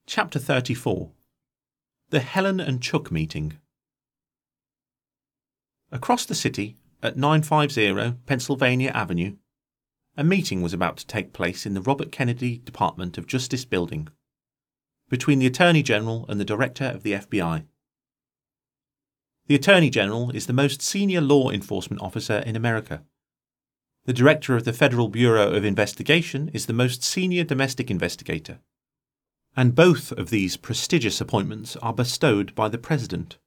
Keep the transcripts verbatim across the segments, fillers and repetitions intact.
Chapter thirty-four. The Helen and Chuck Meeting. Across the city, at nine fifty Pennsylvania Avenue, a meeting was about to take place in the Robert Kennedy Department of Justice building, between the Attorney General and the Director of the F B I. The Attorney General is the most senior law enforcement officer in America. The Director of the Federal Bureau of Investigation is the most senior domestic investigator. And both of these prestigious appointments are bestowed by the President.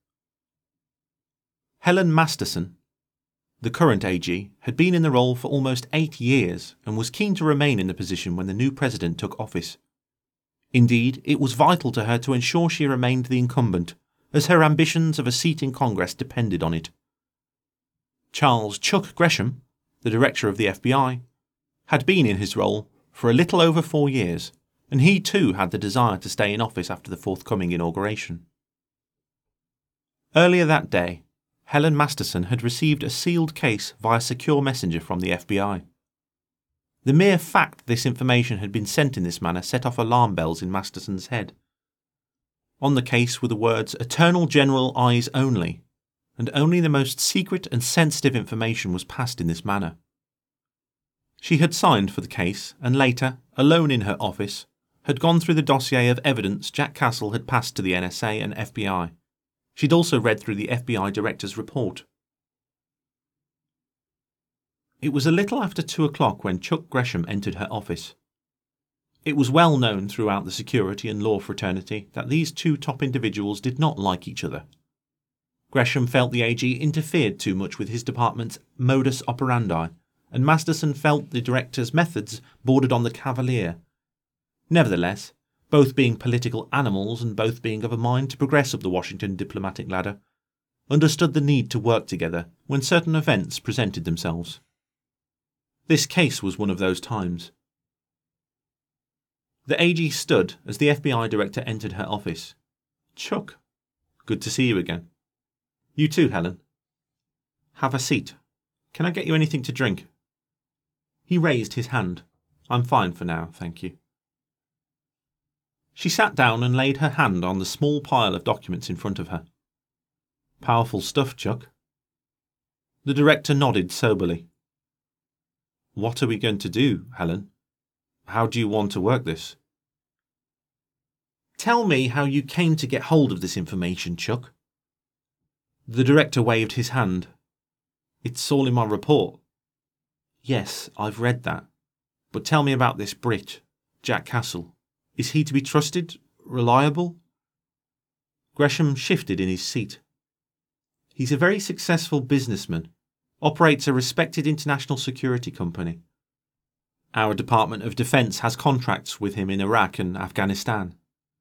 Helen Masterson, the current A G, had been in the role for almost eight years and was keen to remain in the position when the new President took office. Indeed, it was vital to her to ensure she remained the incumbent, as her ambitions of a seat in Congress depended on it. Charles Chuck Gresham, the Director of the F B I, had been in his role for a little over four years, and he too had the desire to stay in office after the forthcoming inauguration. Earlier that day, Helen Masterson had received a sealed case via secure messenger from the F B I. The mere fact this information had been sent in this manner set off alarm bells in Masterson's head. On the case were the words "Eternal General Eyes Only," and only the most secret and sensitive information was passed in this manner. She had signed for the case and later, alone in her office, had gone through the dossier of evidence Jack Castle had passed to the N S A and F B I. She'd also read through the F B I Director's report. It was a little after two o'clock when Chuck Gresham entered her office. It was well known throughout the security and law fraternity that these two top individuals did not like each other. Gresham felt the A G interfered too much with his department's modus operandi, and Masterson felt the Director's methods bordered on the cavalier. Nevertheless, both being political animals and both being of a mind to progress up the Washington diplomatic ladder, understood the need to work together when certain events presented themselves. This case was one of those times. The A G stood as the F B I Director entered her office. "Chuck, good to see you again." "You too, Helen." "Have a seat. Can I get you anything to drink?" He raised his hand. "I'm fine for now, thank you." She sat down and laid her hand on the small pile of documents in front of her. "Powerful stuff, Chuck." The Director nodded soberly. "What are we going to do, Helen? How do you want to work this?" "Tell me how you came to get hold of this information, Chuck." The Director waved his hand. "It's all in my report." "Yes, I've read that. But tell me about this Brit, Jack Castle. Is he to be trusted? Reliable?" Gresham shifted in his seat. "He's a very successful businessman, operates a respected international security company. Our Department of Defense has contracts with him in Iraq and Afghanistan."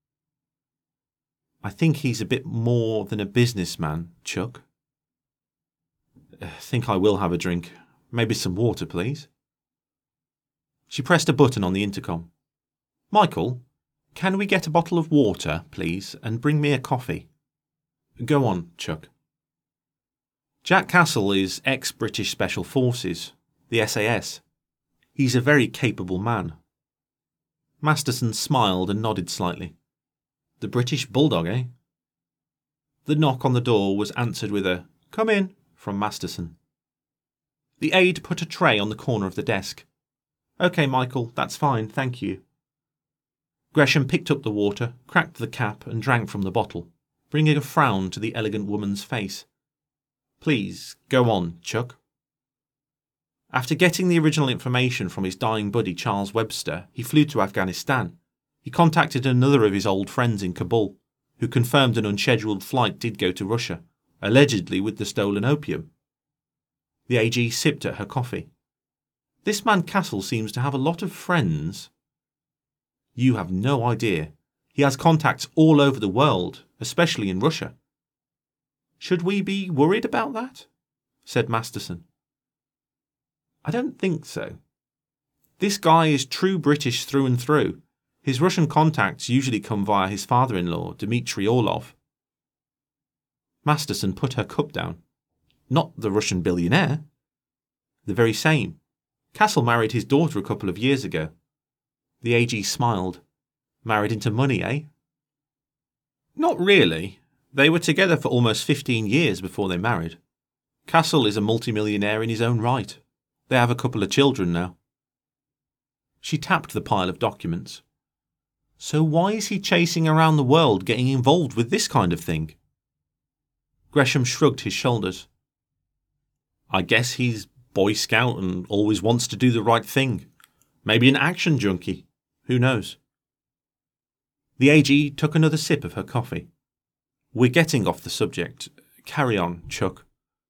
"I think he's a bit more than a businessman, Chuck." "I think I will have a drink. Maybe some water, please." She pressed a button on the intercom. "Michael, can we get a bottle of water, please, and bring me a coffee?" "Go on, Chuck." "Jack Castle is ex-British Special Forces, the S A S. He's a very capable man." Masterson smiled and nodded slightly. "The British Bulldog, eh?" The knock on the door was answered with a "Come in" from Masterson. The aide put a tray on the corner of the desk. "OK, Michael, that's fine, thank you." Gresham picked up the water, cracked the cap and drank from the bottle, bringing a frown to the elegant woman's face. "Please, go on, Chuck." After getting the original information from his dying buddy Charles Webster, he flew to Afghanistan. He contacted another of his old friends in Kabul, who confirmed an unscheduled flight did go to Russia, allegedly with the stolen opium. The A G sipped at her coffee. "This man Castle seems to have a lot of friends." "You have no idea. He has contacts all over the world, especially in Russia." "Should we be worried about that?" said Masterson. "I don't think so. This guy is true British through and through. His Russian contacts usually come via his father-in-law, Dmitry Orlov." Masterson put her cup down. "Not the Russian billionaire?" "The very same. Castle married his daughter a couple of years ago." The A G smiled. "Married into money, eh?" Not really. They were together for almost fifteen years before they married. Castle is a multimillionaire in his own right. They have a couple of children now. She tapped the pile of documents. So why is he chasing around the world getting involved with this kind of thing? Gresham shrugged his shoulders. I guess he's Boy Scout and always wants to do the right thing. Maybe an action junkie. Who knows? The A G took another sip of her coffee. We're getting off the subject. Carry on, Chuck.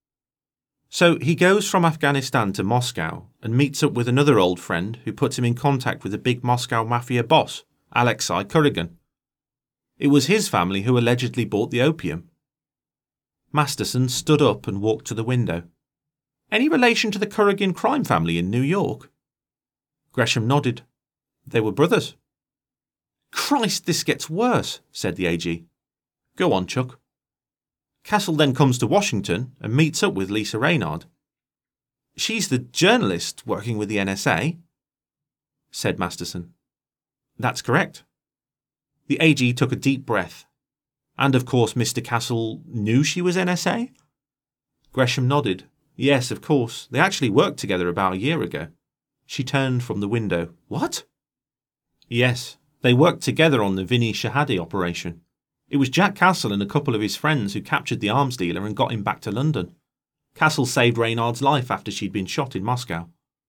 So he goes from Afghanistan to Moscow and meets up with another old friend who puts him in contact with a big Moscow mafia boss, Alexei Kuragin. It was his family who allegedly bought the opium. Masterson stood up and walked to the window. Any relation to the Kuragin crime family in New York? Gresham nodded. They were brothers. Christ, this gets worse, said the A G. Go on, Chuck. Castle then comes to Washington and meets up with Lisa Reynard. She's the journalist working with the N S A, said Masterson. That's correct. The A G took a deep breath. And of course Mister Castle knew she was N S A? Gresham nodded. Yes, of course. They actually worked together about a year ago. She turned from the window. What? Yes, they worked together on the Vinny Shahadi operation. It was Jack Castle and a couple of his friends who captured the arms dealer and got him back to London. Castle saved Reynard's life after she'd been shot in Moscow.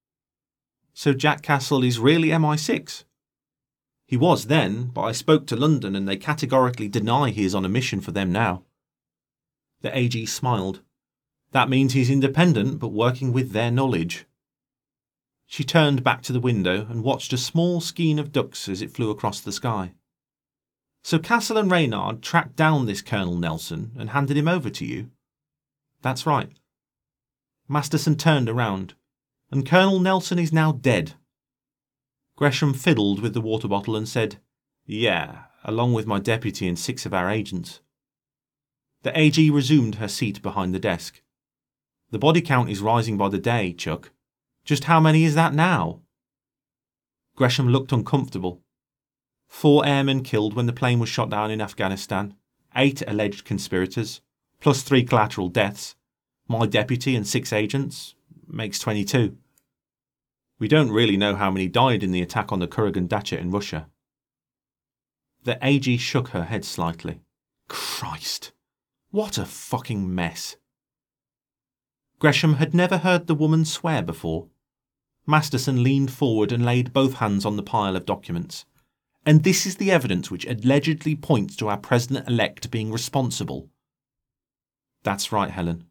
So Jack Castle is really M I six? He was then, but I spoke to London and they categorically deny he is on a mission for them now. The A G smiled. That means he's independent but working with their knowledge. She turned back to the window and watched a small skein of ducks as it flew across the sky. So Castle and Reynard tracked down this Colonel Nelson and handed him over to you? That's right. Masterson turned around, and Colonel Nelson is now dead. Gresham fiddled with the water bottle and said, Yeah, along with my deputy and six of our agents. The A G resumed her seat behind the desk. The body count is rising by the day, Chuck. Just how many is that now? Gresham looked uncomfortable. Four airmen killed when the plane was shot down in Afghanistan, eight alleged conspirators, plus three collateral deaths, my deputy and six agents, makes twenty-two. We don't really know how many died in the attack on the Kurgan Dacha in Russia. The A G shook her head slightly. Christ, what a fucking mess. Gresham had never heard the woman swear before. Masterson leaned forward and laid both hands on the pile of documents. And this is the evidence which allegedly points to our president-elect being responsible. That's right, Helen.